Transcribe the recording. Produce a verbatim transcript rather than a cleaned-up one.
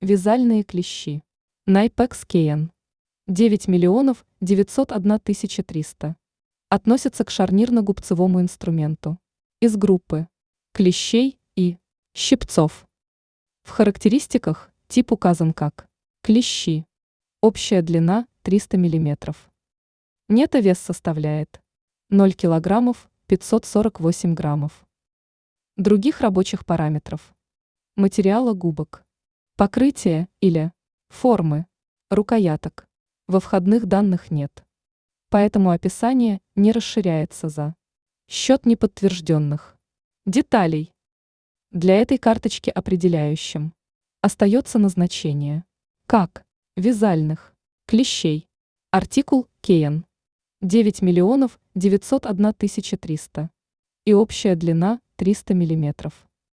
Вязальные клещи. Найпекс Кейн. девять миллионов девятьсот одна тысяча триста. Относится к шарнирно-губцевому инструменту. Из группы клещей и щипцов. В характеристиках тип указан как клещи. Общая длина триста миллиметров. Нетовес составляет ноль килограммов пятьсот сорок восемь граммов. Других рабочих параметров. Материала губок. Покрытие или формы рукояток во входных данных нет. Поэтому описание не расширяется за счет неподтвержденных деталей. Для этой карточки определяющим остается назначение как вязальных клещей. Артикул Кейн. девять миллионов девятьсот одна тысяча триста. И общая длина триста миллиметров.